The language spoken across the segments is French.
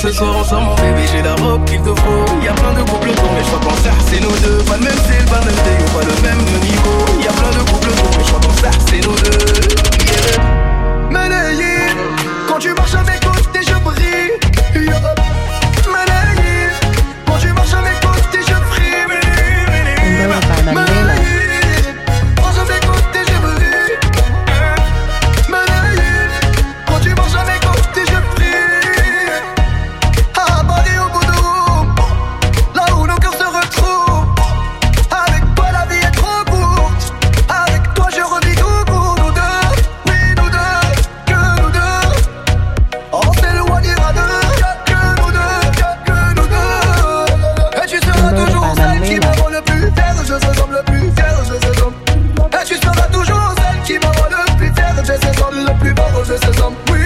Ce soir on sort mon bébé, j'ai la robe qu'il te faut. Y'a plein de couples autour, mais je crois qu'en ça c'est nous deux. Pas le même style, pas le même déo, pas le même niveau. Y'a plein de couples autour, mais je crois qu'en ça c'est nous deux. Yeah. Malayé, quand tu marches à mes côtés je brille. Yeah. Malayé, quand tu marches à mes côtés je brille. Malayé, quand je mes côtés je brille. Malayé, quand tu marches à mes côtés je brille. À Paris au bout de roue, là où nos cœurs se retrouvent. Avec toi la vie est trop courte. Avec toi je revis tout pour nous deux. Oui nous deux, que nous deux. On s'éloignera d'eux, que nous deux, que nous deux. Et tu seras toujours celle qui me rend le plus fier. Je sais homme le plus fier, je sais homme. Et tu seras toujours celle qui me rend le plus fier. Je sais homme le plus beau, je sais homme. Oui.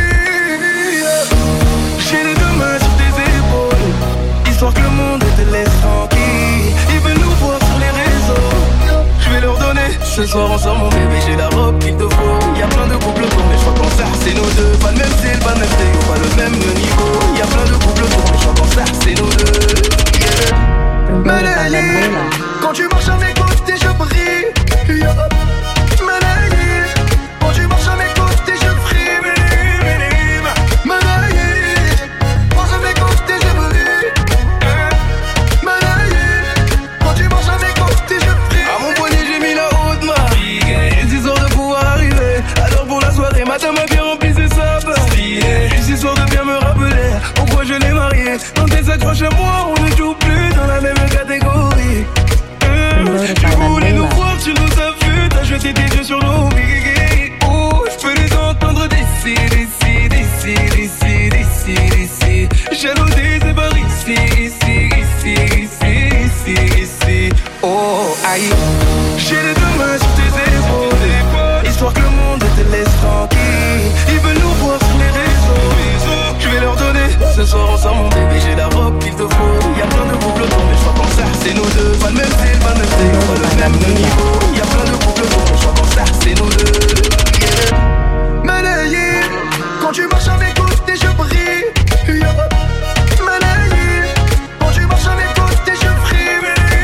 J'ai les deux mains sur tes épaules, histoire que le monde te laisse tranquille. Ils veulent nous voir sur les réseaux, je vais leur donner. Ce soir on sort mon bébé, j'ai la robe qu'il te faut. Y'a plein de couples autour, mais je crois qu'en ça c'est nous deux. Pas le même style, pas le même déo, pas le même niveau. Y'a plein de couples autour, mais je crois qu'en ça c'est nous deux. Yeah. Malayé, quand tu marches à mes côtés je brille. Yeah. Malayé, quand tu marches à mes côtés je brille. Malayé, quand à mes côtés je brille. Malayé, quand tu marches à mes côtés je brille. À mon poignet j'ai mis la haute main. Une histoire de pouvoir arriver. Alors pour la soirée matin m'a bien rempli ses sapes. Une histoire de bien me rappeler pourquoi je l'ai marié. Quand elle s'accroche à moi on ne joue plus dans la même catégorie. Tu voulais nous voir, tu nous as vu. T'as jeté tes yeux sur nos billets. Oh, je peux les entendre d'ici, d'ici, d'ici, d'ici, d'ici, d'ici. Jalousie c'est par ici, ici, ici, ici, ici, ici. Oh, aïe. J'ai les deux mains sur tes épaules, histoire que le monde te laisse tranquille. Ils veulent nous voir sur les réseaux, je vais leur donner. Ce soir on sort mon bébé, j'ai la robe qu'il te faut. Y'a plein de couples autour, mais je crois qu'en ça c'est nous deux. Pas le même style, pas le même déo, pas le même niveau. Y'a plein de couples autour, mais je crois qu'en ça c'est nous deux. Yeah. Malayé, quand tu marches à mes côtés je brille. Yeah. Malayé, quand tu marches à mes côtés je brille.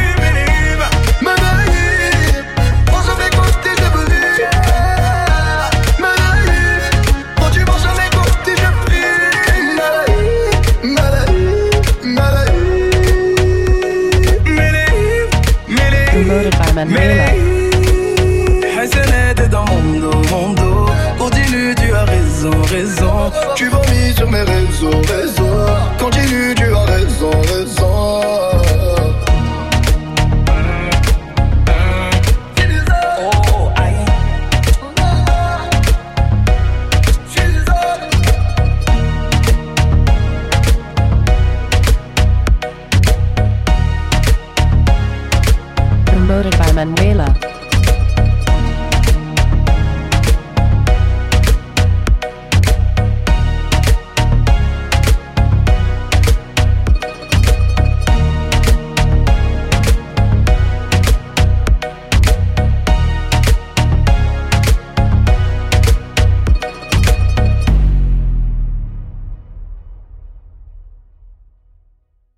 Malayé, quand à mes côtés je brille. Malayé, quand tu marches à mes côtés je brille. Malayé, Malayé, Malayé. Hassanet dans mon dos, mon dos. Continue, tu as raison, raison. Tu vomis sur mes réseaux, réseaux. Continue, tu as raison, raison. Oh, aïe. Promoted by Manuela.